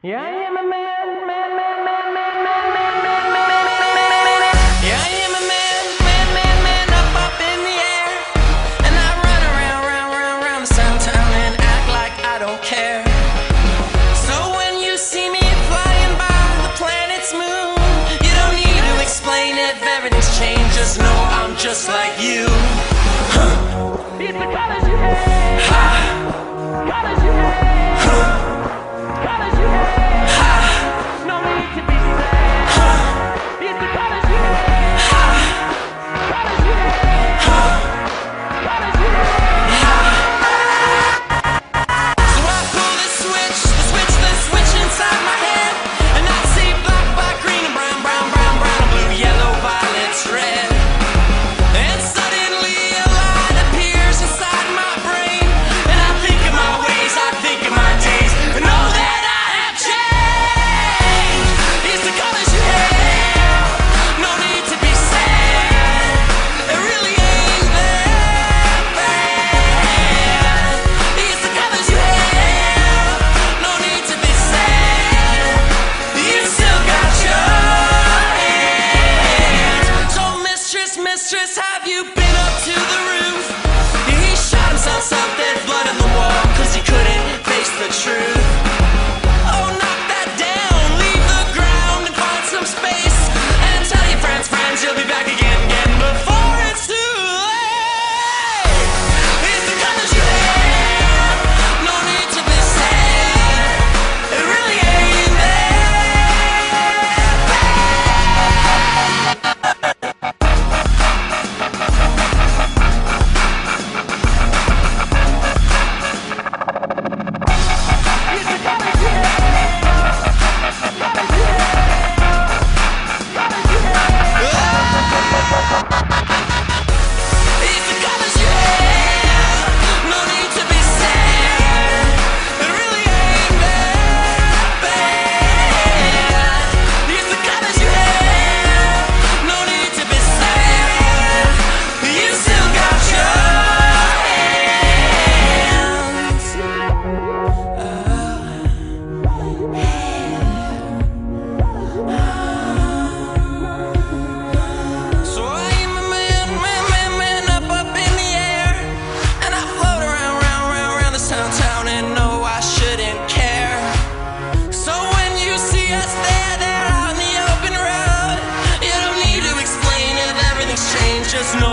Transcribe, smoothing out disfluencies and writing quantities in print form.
Yeah, I am a man, man, man, man, man, man, man, man, man, man, man, man. Yeah, I am a man, man, man, man, up in the air. And I run around, round, round, round the town and act like I don't care. So when you see me flying by the planet's moon, you don't need to explain if everything's changed. Just know I'm just like you. It's the colors you hate. Colors you hate. Colors you hate. No need to be sad. It's the colors you hate. Colors you hate. Colors you hate. So I pull the switch inside my head, and I see black, black, green, and brown, brown, brown, brown, blue, yellow, violet, red. And suddenly a light appears inside my brain, and I think of my ways, I think of my days, and know that I have changed. It's the colors you hate. No need to be sad. It really ain't that bad. It's the colors you hate. No need to be sad. You still got your hands. So mistress, have you been up to the roof? He shot himself up, there's blood in the wall, 'cause he couldn't face the truth. Oh, knock that down, leave the ground and find some space, and tell your friends, you'll be back again, before it's too late. It's the colors you hate. No need to be sad. It really ain't that bad. It's the colors you hate. Colors you hate. Colors you hate. It's the colors you hate. No need to be sad. It really ain't that bad. It's the colors you hate. No need to be sad. You still got your hands. So I am a man, man, man, man, up in the air, and I float around, round, round, round this town, and know I shouldn't care. So when you see us there out in the open road, you don't need to explain if everything's changed. Just know